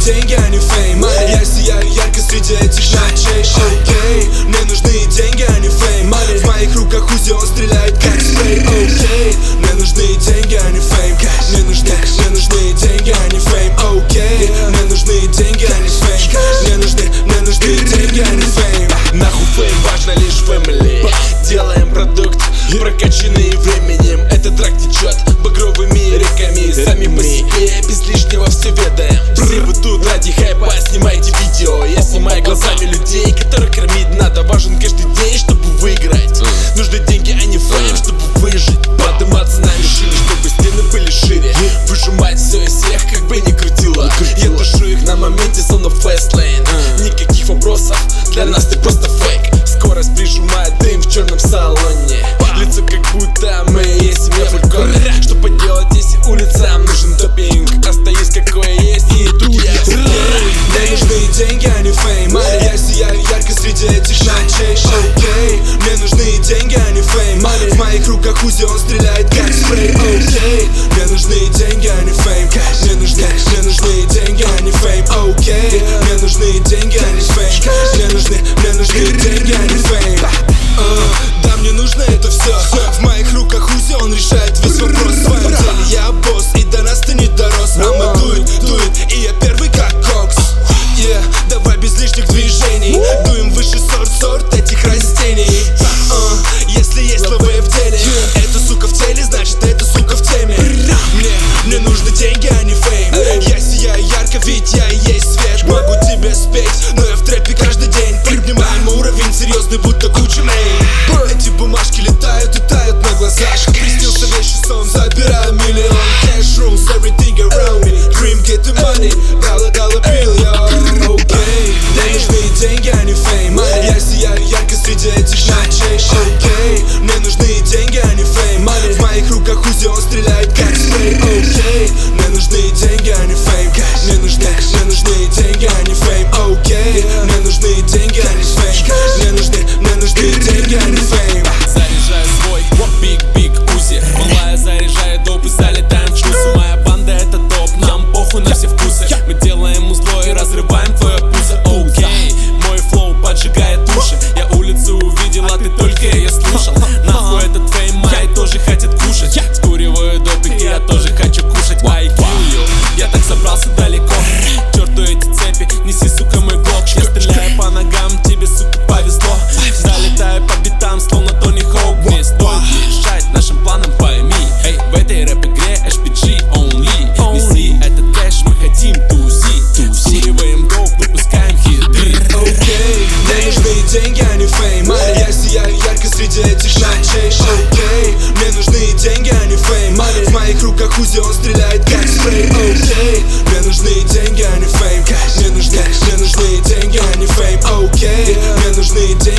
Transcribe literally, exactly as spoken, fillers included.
деньги, а не фейм. Я сияю ярко среди этих ночей. Окей, мне нужны деньги, а не фейм. В моих руках Узи, он стреляет как спрей. Окей, мне нужны деньги, а не фейм. Мне нужны, мне нужны деньги, а не фейм. Окей, мне нужны деньги, а не фейм. Мне нужны, мне нужны деньги, а не фейм. Нахуй фейм, важно лишь фэмили. Делаем продукт, прокачанный временем. Этот трак течет багровыми реками. Сами по себе, без лишнего все ведаем. Все вы тут ради хайпа, снимайте видео. Я снимаю глазами людей, которых кормить надо. Важен каждый день, чтобы выиграть. Нужны деньги, а не фейм, чтобы выжить. Подниматься нами решили, чтобы стены были шире. Выжимать все из всех, как бы ни крутило. Я душу их на моменте, словно фэстлейн. Никаких вопросов, для нас ты просто фейк. Скорость прижимает дым в черном салоне. Лицо как будто мы есть семья фулькон. Что поделать, если улицам нужен топинг? Остаюсь какой есть, и тут я. Мне нужны деньги, а не фейм. Я сияю ярко среди этих ночей. Окей, мне нужны деньги, а не фейм. В моих руках Узи, он стреляет как спрей. Окей, мне нужны деньги, а не фейм. Мне нужны, мне нужны деньги, а не фейм. Окей, мне нужны деньги, а не фейм. Мне нужны, мне нужны деньги, а не фейм. Да, мне нужно это все. В моих руках Узи, он решает весь вопрос. В своем деле я босс, и до нас ты не дорос. А мы дует, дует, и я первый как кокс. Yeah, давай без лишних движений. Дуем выше сорт, сорт этих растений. uh, Если есть слабые в деле, эта сука в теле, значит эта сука в теме. Мне, мне нужны деньги, а не фейм. Я сияю ярко, ведь я и есть свет. Могу тебе спеть, но я в трэпе каждый день. Поднимаем уровень серьезный, будто Гуччи Мэйн. Эти бумажки летают и тают на глазах. Приснился вещий сон, забираю миллион. Cash rules everything around me. Dream get the money, dollar dollar bill, yo. Окей, мне нужны деньги, а не фейм. Я сияю ярко среди этих ночей. Окей, мне нужны деньги, а не фейм. В моих руках Узи, он стреляет как спрей. Окей, мне нужны деньги, а не фейм. Мне нужны, мне нужны деньги, а не фейм. Окей, мне нужны деньги, а не фейм. Мне нужны, мне нужны деньги, а не фейм. Заряжаю свой биг биг Узи. Малая заряжает доп и залетаем в шусу. Моя банда это топ, нам похуй на все вкусы. Мы делаем музло и разрываем твое пузо. Окей, мой флоу поджигает уши. Я улицу увидел, а ты только ее слышал. Нахуй этот фейм, мои тоже хотят кушать. Скуриваю допинг, я тоже хочу кушать. Why kill you? Я так забрался далеко. Черту эти цепи, неси, сука, мой блок. Я стреляю по ногам, тебе, сука, повезло. Залетаю по битам, словно Тони Хоук. Не стоит мешать нашим планам, пойми. Эй, в этой рэп-игре эйч пи джи only. Неси этот кэш, мы хотим тусить. Скуриваем доп, выпускаем хиты. Окей, мне нужны деньги, а не фейм. Я сияю ярко среди этих ночей. Окей, мне нужны деньги, а не фейм. В моих руках Узи, он стреляет как спрей. Окей, мне нужны деньги, а не фейм. Мне нужны, мне нужны деньги, а не фейм. Окей, мне нужны деньги.